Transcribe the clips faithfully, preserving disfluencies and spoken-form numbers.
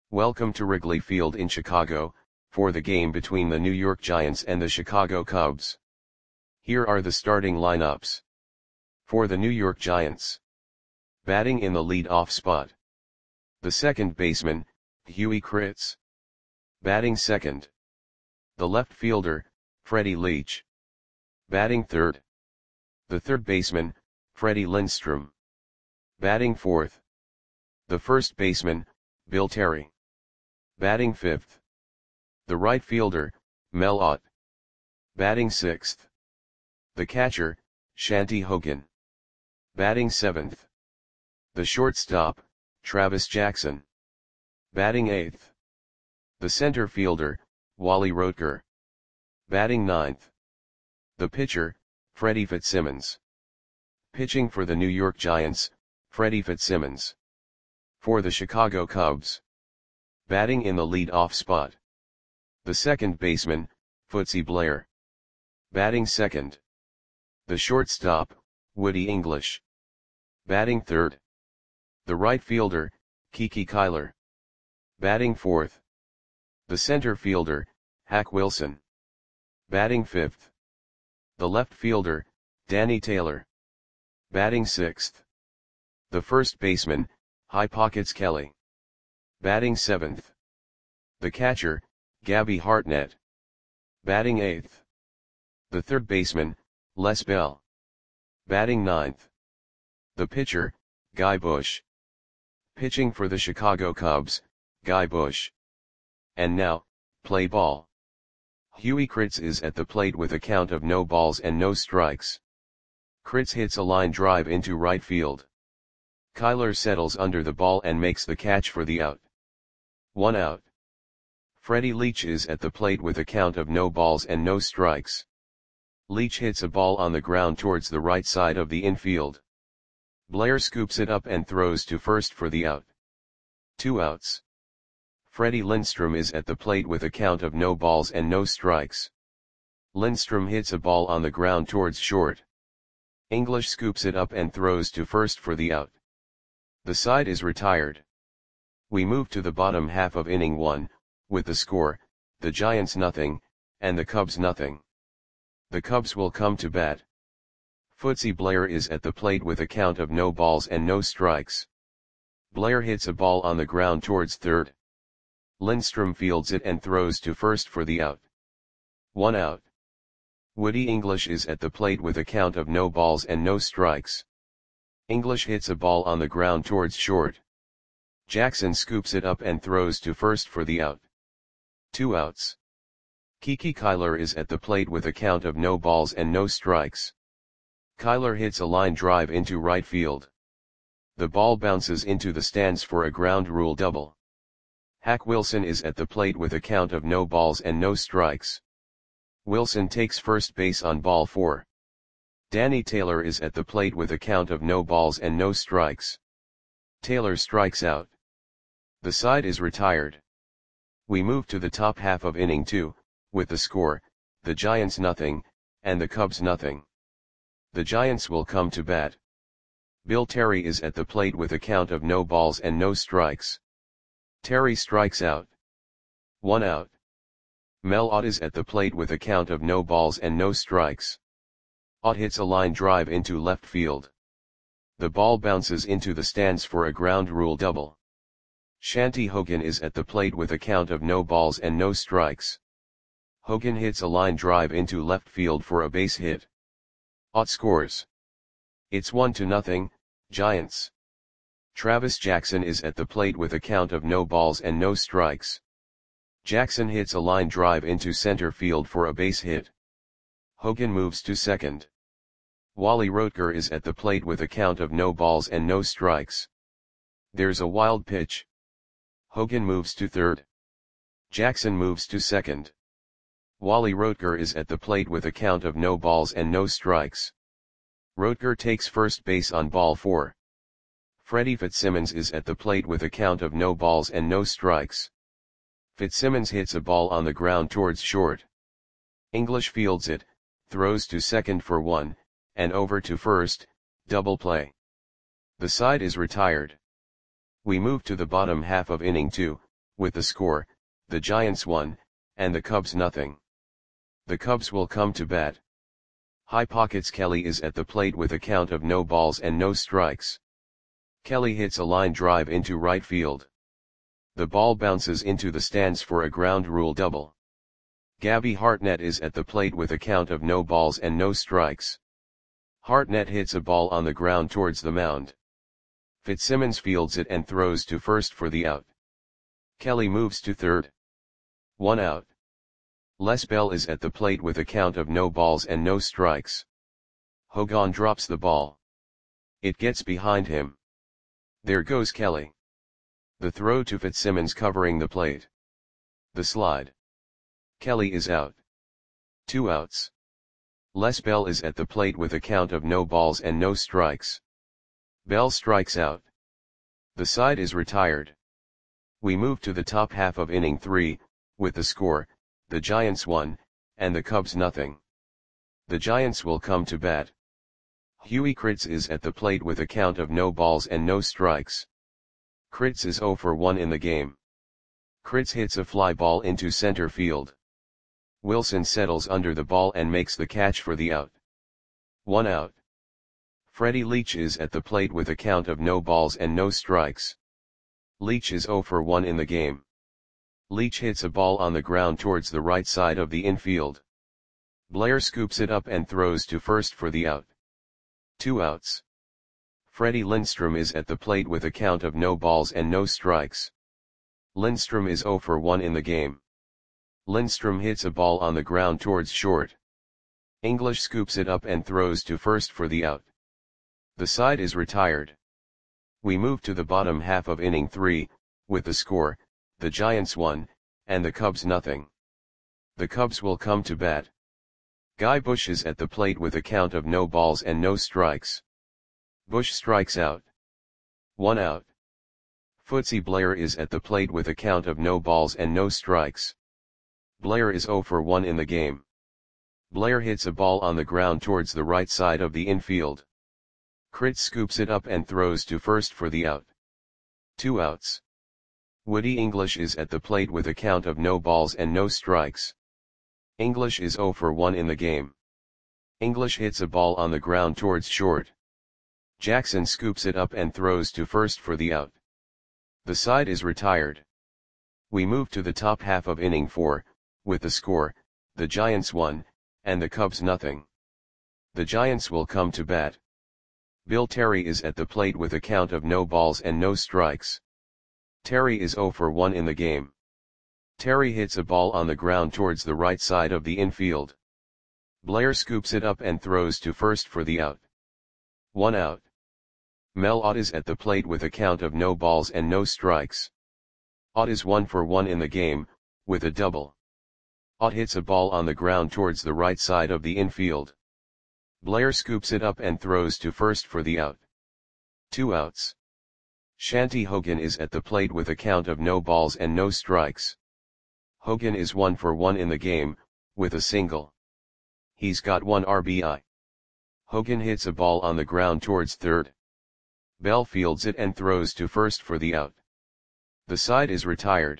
Welcome to Wrigley Field in Chicago, for the game between the New York Giants and the Chicago Cubs. Here are the starting lineups. For the New York Giants. Batting in the lead-off spot. The second baseman, Huey Kritz. Batting second. The left fielder, Freddie Leach. Batting third. The third baseman, Freddie Lindstrom. Batting fourth. The first baseman, Bill Terry. Batting fifth. The right fielder, Mel Ott. Batting sixth. The catcher, Shanty Hogan. Batting seventh. The shortstop, Travis Jackson. Batting eighth. The center fielder, Wally Rotker. Batting ninth. The pitcher, Freddie Fitzsimmons. Pitching for the New York Giants, Freddie Fitzsimmons. For the Chicago Cubs. Batting in the lead-off spot. The second baseman, Footsy Blair. Batting second. The shortstop, Woody English. Batting third. The right fielder, Kiki Kyler. Batting fourth. The center fielder, Hack Wilson. Batting fifth. The left fielder, Danny Taylor. Batting sixth. The first baseman, High Pockets Kelly. Batting seventh. The catcher, Gabby Hartnett. Batting eighth. The third baseman, Les Bell. Batting ninth. The pitcher, Guy Bush. Pitching for the Chicago Cubs, Guy Bush. And now, play ball. Huey Kritz is at the plate with a count of no balls and no strikes. Kritz hits a line drive into right field. Kyler settles under the ball and makes the catch for the out. One out. Freddie Leach is at the plate with a count of no balls and no strikes. Leach hits a ball on the ground towards the right side of the infield. Blair scoops it up and throws to first for the out. Two outs. Freddie Lindstrom is at the plate with a count of no balls and no strikes. Lindstrom hits a ball on the ground towards short. English scoops it up and throws to first for the out. The side is retired. We move to the bottom half of inning one, with the score, the Giants nothing, and the Cubs nothing. The Cubs will come to bat. Footsy Blair is at the plate with a count of no balls and no strikes. Blair hits a ball on the ground towards third. Lindstrom fields it and throws to first for the out. One out. Woody English is at the plate with a count of no balls and no strikes. English hits a ball on the ground towards short. Jackson scoops it up and throws to first for the out. Two outs. Kiki Kyler is at the plate with a count of no balls and no strikes. Kyler hits a line drive into right field. The ball bounces into the stands for a ground rule double. Hack Wilson is at the plate with a count of no balls and no strikes. Wilson takes first base on ball four. Danny Taylor is at the plate with a count of no balls and no strikes. Taylor strikes out. The side is retired. We move to the top half of inning two, with the score, the Giants nothing, and the Cubs nothing. The Giants will come to bat. Bill Terry is at the plate with a count of no balls and no strikes. Terry strikes out. One out. Mel Ott is at the plate with a count of no balls and no strikes. Ott hits a line drive into left field. The ball bounces into the stands for a ground rule double. Shanty Hogan is at the plate with a count of no balls and no strikes. Hogan hits a line drive into left field for a base hit. Ott scores. It's one to nothing, Giants. Travis Jackson is at the plate with a count of no balls and no strikes. Jackson hits a line drive into center field for a base hit. Hogan moves to second. Wally Rotker is at the plate with a count of no balls and no strikes. There's a wild pitch. Hogan moves to third. Jackson moves to second. Wally Rotker is at the plate with a count of no balls and no strikes. Rotker takes first base on ball four. Freddie Fitzsimmons is at the plate with a count of no balls and no strikes. Fitzsimmons hits a ball on the ground towards short. English fields it, throws to second for one, and over to first, double play. The side is retired. We move to the bottom half of inning two, With the score, the Giants won, and the Cubs nothing. The Cubs will come to bat. High pockets. Kelly is at the plate with a count of no balls and no strikes. Kelly hits a line drive into right field. The ball bounces into the stands for a ground rule double. Gabby Hartnett is at the plate with a count of no balls and no strikes. Hartnett hits a ball on the ground towards the mound. Fitzsimmons fields it and throws to first for the out. Kelly moves to third. One out. Les Bell is at the plate with a count of no balls and no strikes. Hogan drops the ball. It gets behind him. There goes Kelly. The throw to Fitzsimmons covering the plate. The slide. Kelly is out. Two outs. Les Bell is at the plate with a count of no balls and no strikes. Bell strikes out. The side is retired. We move to the top half of inning three, with the score, the Giants won, and the Cubs nothing. The Giants will come to bat. Huey Kritz is at the plate with a count of no balls and no strikes. Kritz is oh for one in the game. Kritz hits a fly ball into center field. Wilson settles under the ball and makes the catch for the out. One out. Freddie Leach is at the plate with a count of no balls and no strikes. Leach is oh for one in the game. Leach hits a ball on the ground towards the right side of the infield. Blair scoops it up and throws to first for the out. Two outs. Freddie Lindstrom is at the plate with a count of no balls and no strikes. Lindstrom is oh for one in the game. Lindstrom hits a ball on the ground towards short. English scoops it up and throws to first for the out. The side is retired. We move to the bottom half of inning three, with the score, the Giants won, and the Cubs nothing. The Cubs will come to bat. Guy Bush is at the plate with a count of no balls and no strikes. Bush strikes out. One out. Footsie Blair is at the plate with a count of no balls and no strikes. Blair is oh for one in the game. Blair hits a ball on the ground towards the right side of the infield. Kritz scoops it up and throws to first for the out. Two outs. Woody English is at the plate with a count of no balls and no strikes. English is oh for one in the game. English hits a ball on the ground towards short. Jackson scoops it up and throws to first for the out. The side is retired. We move to the top half of inning four, with the score, the Giants won, and the Cubs nothing. The Giants will come to bat. Bill Terry is at the plate with a count of no balls and no strikes. Terry is oh for one in the game. Terry hits a ball on the ground towards the right side of the infield. Blair scoops it up and throws to first for the out. One out. Mel Ott is at the plate with a count of no balls and no strikes. Ott is one for one in the game, with a double. Ott hits a ball on the ground towards the right side of the infield. Blair scoops it up and throws to first for the out. Two outs. Shanty Hogan is at the plate with a count of no balls and no strikes. Hogan is one for one in the game, with a single. He's got one R B I. Hogan hits a ball on the ground towards third. Bell fields it and throws to first for the out. The side is retired.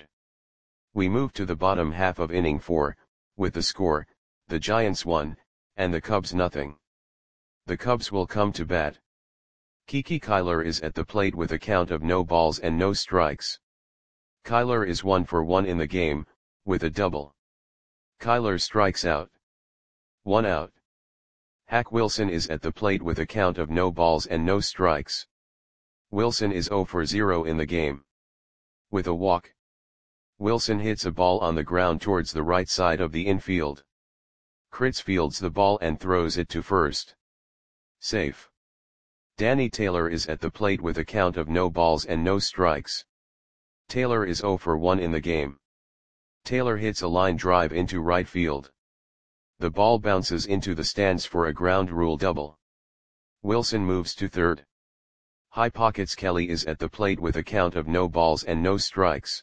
We move to the bottom half of inning four, with the score, the Giants won, and the Cubs nothing. The Cubs will come to bat. Kiki Kyler is at the plate with a count of no balls and no strikes. Kyler is one for one in the game, with a double. Kyler strikes out. One out. Hack Wilson is at the plate with a count of no balls and no strikes. Wilson is oh for zero in the game. With a walk. Wilson hits a ball on the ground towards the right side of the infield. Kritz fields the ball and throws it to first. Safe. Danny Taylor is at the plate with a count of no balls and no strikes. Taylor is oh for one in the game. Taylor hits a line drive into right field. The ball bounces into the stands for a ground rule double. Wilson moves to third. High pockets. Kelly is at the plate with a count of no balls and no strikes.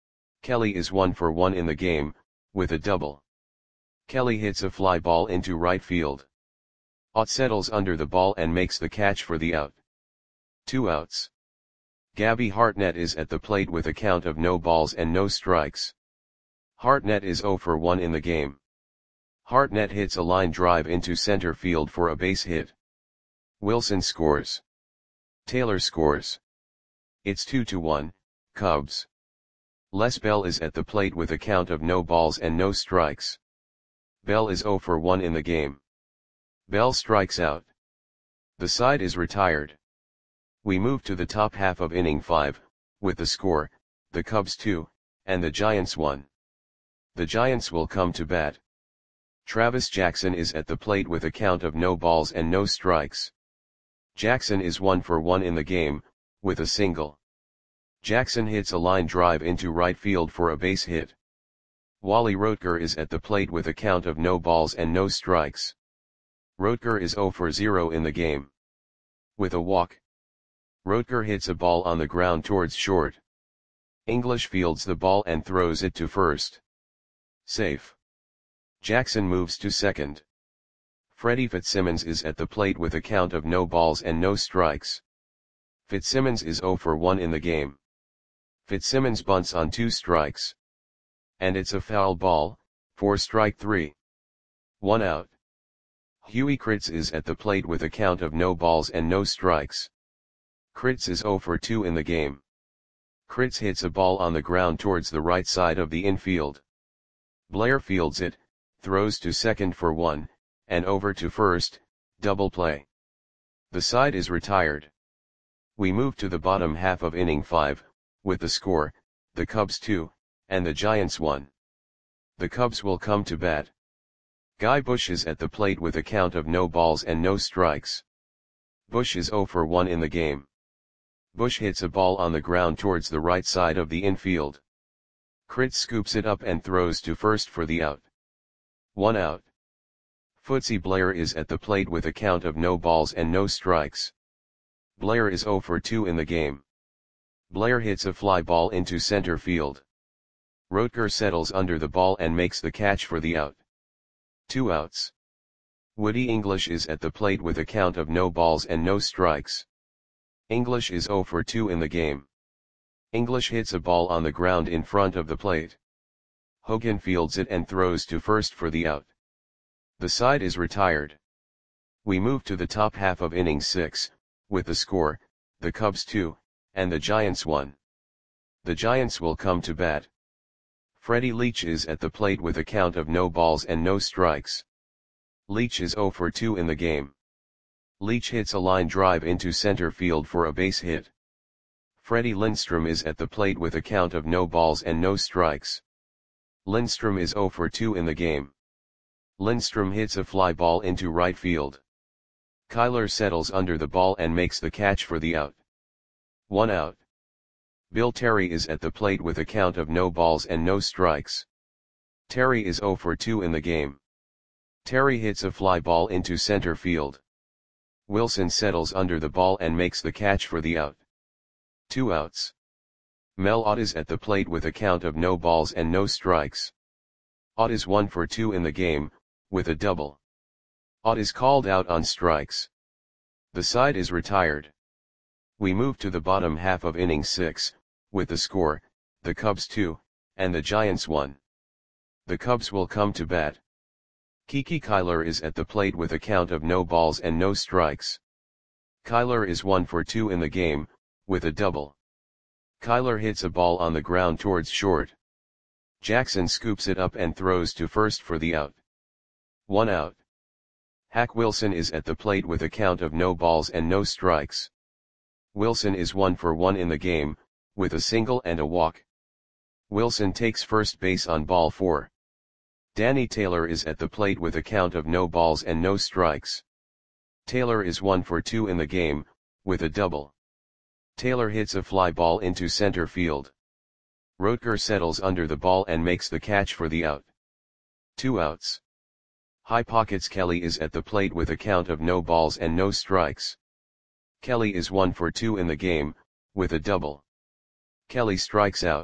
Kelly is one for one in the game, with a double. Kelly hits a fly ball into right field. Ott settles under the ball and makes the catch for the out. Two outs. Gabby Hartnett is at the plate with a count of no balls and no strikes. Hartnett is zero for one in the game. Hartnett hits a line drive into center field for a base hit. Wilson scores. Taylor scores. It's two to one, Cubs. Les Bell is at the plate with a count of no balls and no strikes. Bell is zero for one in the game. Bell strikes out. The side is retired. We move to the top half of inning five, with the score, the Cubs two, and the Giants one. The Giants will come to bat. Travis Jackson is at the plate with a count of no balls and no strikes. Jackson is one for one in the game, with a single. Jackson hits a line drive into right field for a base hit. Wally Roetger is at the plate with a count of no balls and no strikes. Roetger is zero for zero in the game. With a walk. Roetger hits a ball on the ground towards short. English fields the ball and throws it to first. Safe. Jackson moves to second. Freddie Fitzsimmons is at the plate with a count of no balls and no strikes. Fitzsimmons is zero for one in the game. Fitzsimmons bunts on two strikes. And it's a foul ball, for strike three. One out. Huey Kritz is at the plate with a count of no balls and no strikes. Kritz is zero for two in the game. Kritz hits a ball on the ground towards the right side of the infield. Blair fields it, throws to second for one, and over to first, double play. The side is retired. We move to the bottom half of inning five, with the score, the Cubs two, and the Giants one. The Cubs will come to bat. Guy Bush is at the plate with a count of no balls and no strikes. Bush is zero for one in the game. Bush hits a ball on the ground towards the right side of the infield. Kritz scoops it up and throws to first for the out. One out. Footsie Blair is at the plate with a count of no balls and no strikes. Blair is zero for two in the game. Blair hits a fly ball into center field. Roetger settles under the ball and makes the catch for the out. Two outs. Woody English is at the plate with a count of no balls and no strikes. English is zero for two in the game. English hits a ball on the ground in front of the plate. Hogan fields it and throws to first for the out. The side is retired. We move to the top half of inning six, with the score, the Cubs two, and the Giants one. The Giants will come to bat. Freddie Leach is at the plate with a count of no balls and no strikes. Leach is zero for two in the game. Leach hits a line drive into center field for a base hit. Freddie Lindstrom is at the plate with a count of no balls and no strikes. Lindstrom is zero for two in the game. Lindstrom hits a fly ball into right field. Kyler settles under the ball and makes the catch for the out. One out. Bill Terry is at the plate with a count of no balls and no strikes. Terry is zero for two in the game. Terry hits a fly ball into center field. Wilson settles under the ball and makes the catch for the out. Two outs. Mel Ott is at the plate with a count of no balls and no strikes. Ott is one for two in the game, with a double. Ott is called out on strikes. The side is retired. We move to the bottom half of inning six, with the score, the Cubs two, and the Giants one. The Cubs will come to bat. Kiki Kyler is at the plate with a count of no balls and no strikes. Kyler is one for two in the game, with a double. Kyler hits a ball on the ground towards short. Jackson scoops it up and throws to first for the out. One out. Hack Wilson is at the plate with a count of no balls and no strikes. Wilson is one for one in the game, with a single and a walk. Wilson takes first base on ball four. Danny Taylor is at the plate with a count of no balls and no strikes. Taylor is one for two in the game, with a double. Taylor hits a fly ball into center field. Roetger settles under the ball and makes the catch for the out. Two outs. High Pockets Kelly is at the plate with a count of no balls and no strikes. Kelly is one for two in the game, with a double. Kelly strikes out.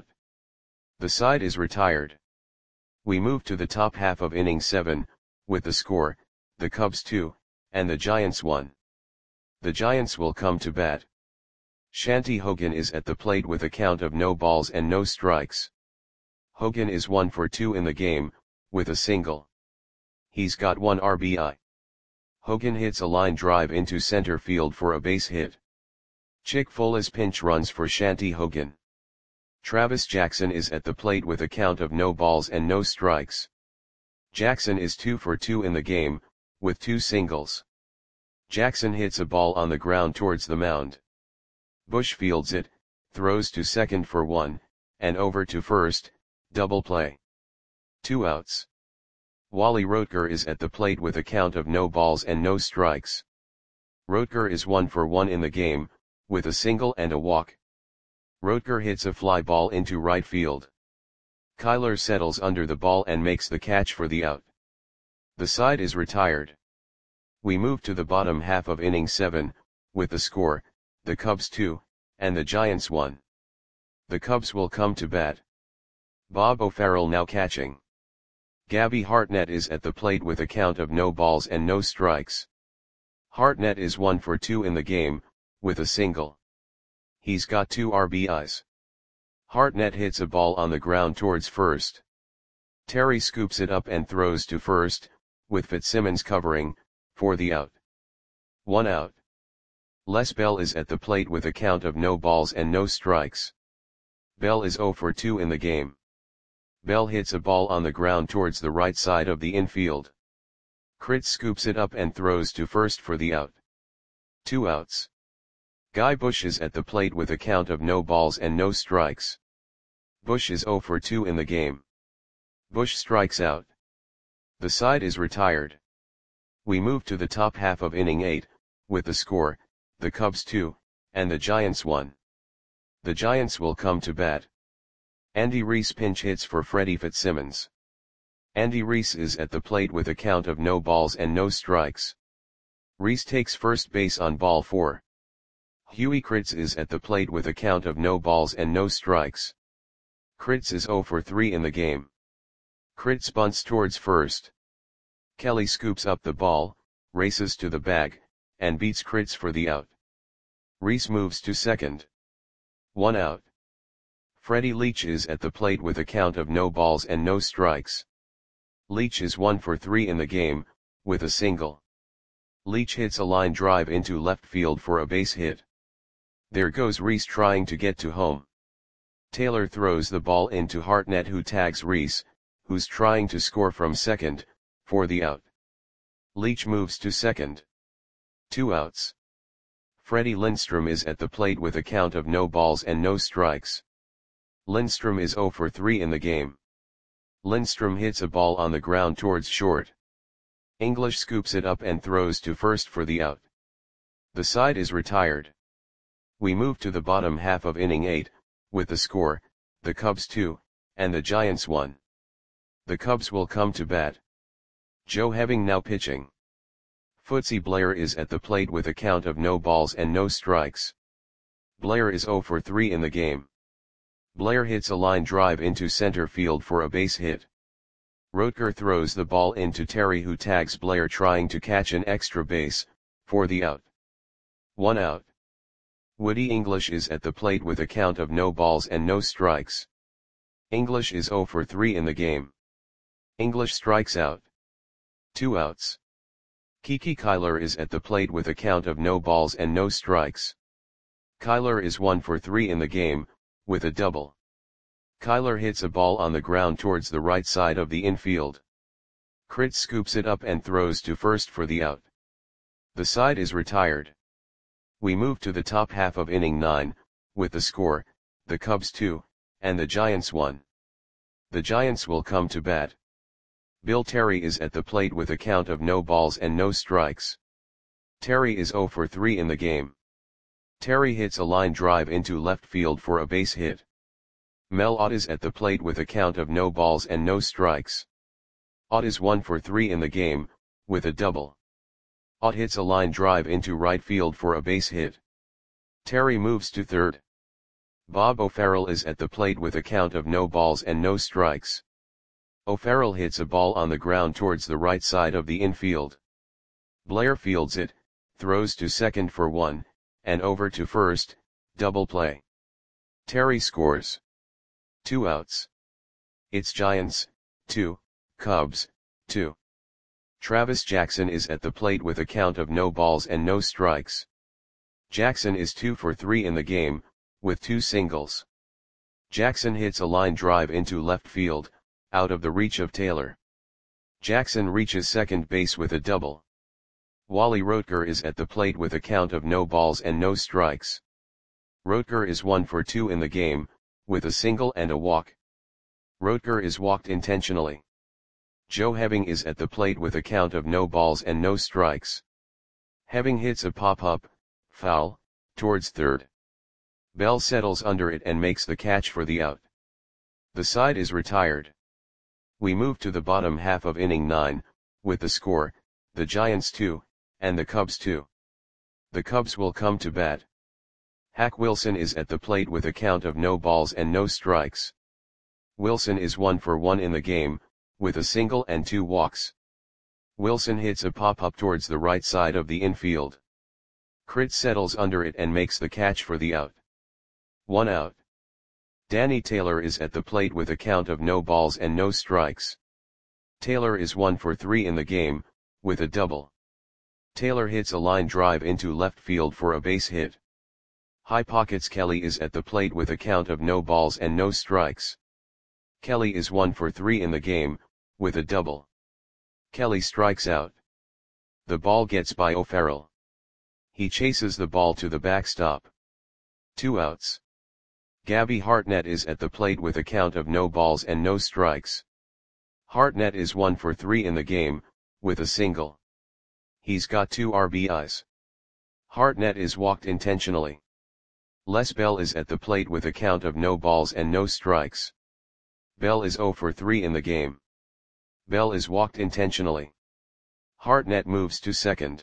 The side is retired. We move to the top half of inning seven, with the score, the Cubs two, and the Giants one. The Giants will come to bat. Shanti Hogan is at the plate with a count of no balls and no strikes. Hogan is one for two in the game, with a single. He's got one R B I. Hogan hits a line drive into center field for a base hit. Chick Folas pinch runs for Shanti Hogan. Travis Jackson is at the plate with a count of no balls and no strikes. Jackson is two for two in the game, with two singles. Jackson hits a ball on the ground towards the mound. Bush fields it, throws to second for one, and over to first, double play. Two outs. Wally Roetger is at the plate with a count of no balls and no strikes. Roetger is one for one in the game, with a single and a walk. Roetger hits a fly ball into right field. Kyler settles under the ball and makes the catch for the out. The side is retired. We move to the bottom half of inning seven, with the score, the Cubs two, and the Giants one. The Cubs will come to bat. Bob O'Farrell now catching. Gabby Hartnett is at the plate with a count of no balls and no strikes. Hartnett is one for two in the game, with a single. He's got two R B Is. Hartnett hits a ball on the ground towards first. Terry scoops it up and throws to first, with Fitzsimmons covering, for the out. One out. Les Bell is at the plate with a count of no balls and no strikes. Bell is zero for two in the game. Bell hits a ball on the ground towards the right side of the infield. Kritz scoops it up and throws to first for the out. Two outs. Guy Bush is at the plate with a count of no balls and no strikes. Bush is zero for two in the game. Bush strikes out. The side is retired. We move to the top half of inning eight, with the score, the Cubs two, and the Giants one. The Giants will come to bat. Andy Reese pinch hits for Freddie Fitzsimmons. Andy Reese is at the plate with a count of no balls and no strikes. Reese takes first base on ball four. Huey Kritz is at the plate with a count of no balls and no strikes. Kritz is zero for three in the game. Kritz bunts towards first. Kelly scoops up the ball, races to the bag, and beats Kritz for the out. Reese moves to second. One out. Freddie Leach is at the plate with a count of no balls and no strikes. Leach is one for three in the game, with a single. Leach hits a line drive into left field for a base hit. There goes Reese trying to get to home. Taylor throws the ball into Hartnett, who tags Reese, who's trying to score from second, for the out. Leach moves to second. Two outs. Freddie Lindstrom is at the plate with a count of no balls and no strikes. Lindstrom is zero for three in the game. Lindstrom hits a ball on the ground towards short. English scoops it up and throws to first for the out. The side is retired. We move to the bottom half of inning eight, with the score, the Cubs two, and the Giants one. The Cubs will come to bat. Joe Heving now pitching. Footsy Blair is at the plate with a count of no balls and no strikes. Blair is zero for three in the game. Blair hits a line drive into center field for a base hit. Roetger throws the ball into Terry, who tags Blair trying to catch an extra base, for the out. One out. Woody English is at the plate with a count of no balls and no strikes. English is zero for three in the game. English strikes out. Two outs. Kiki Kyler is at the plate with a count of no balls and no strikes. Kyler is one for three in the game, with a double. Kyler hits a ball on the ground towards the right side of the infield. Kritz scoops it up and throws to first for the out. The side is retired. We move to the top half of inning nine, with the score, the Cubs two, and the Giants one. The Giants will come to bat. Bill Terry is at the plate with a count of no balls and no strikes. Terry is zero for three in the game. Terry hits a line drive into left field for a base hit. Mel Ott is at the plate with a count of no balls and no strikes. Ott is one for three in the game, with a double. Ott hits a line drive into right field for a base hit. Terry moves to third. Bob O'Farrell is at the plate with a count of no balls and no strikes. O'Farrell hits a ball on the ground towards the right side of the infield. Blair fields it, throws to second for one, and over to first, Double play. Terry scores. Two outs. It's Giants, two, Cubs, two. Travis Jackson is at the plate with a count of no balls and no strikes. Jackson is two for three in the game, with two singles. Jackson hits a line drive into left field, out of the reach of Taylor. Jackson reaches second base with a double. Wally Roetger is at the plate with a count of no balls and no strikes. Roetger is one for two in the game, with a single and a walk. Roetger is walked intentionally. Joe Hebbing is at the plate with a count of no balls and no strikes. Hebbing hits a pop-up, foul, towards third. Bell settles under it and makes the catch for the out. The side is retired. We move to the bottom half of inning nine, with the score, the Giants two, and the Cubs two. The Cubs will come to bat. Hack Wilson is at the plate with a count of no balls and no strikes. Wilson is one for one in the game, with a single and two walks. Wilson hits a pop-up towards the right side of the infield. Crit settles under it and makes the catch for the out. One out. Danny Taylor is at the plate with a count of no balls and no strikes. Taylor is one for three in the game, with a double. Taylor hits a line drive into left field for a base hit. High Pockets Kelly is at the plate with a count of no balls and no strikes. Kelly is one for three in the game, with a double. Kelly strikes out. The ball gets by O'Farrell. He chases the ball to the backstop. Two outs. Gabby Hartnett is at the plate with a count of no balls and no strikes. Hartnett is one for three in the game, with a single. He's got two R B Is. Hartnett is walked intentionally. Les Bell is at the plate with a count of no balls and no strikes. Bell is zero for three in the game. Bell is walked intentionally. Hartnett moves to second.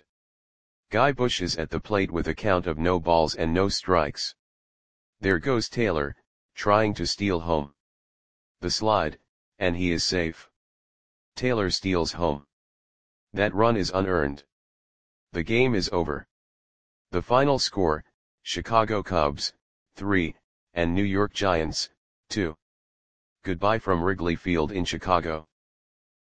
Guy Bush is at the plate with a count of no balls and no strikes. There goes Taylor, trying to steal home. The slide, and he is safe. Taylor steals home. That run is unearned. The game is over. The final score, Chicago Cubs, three, and New York Giants, two. Goodbye from Wrigley Field in Chicago.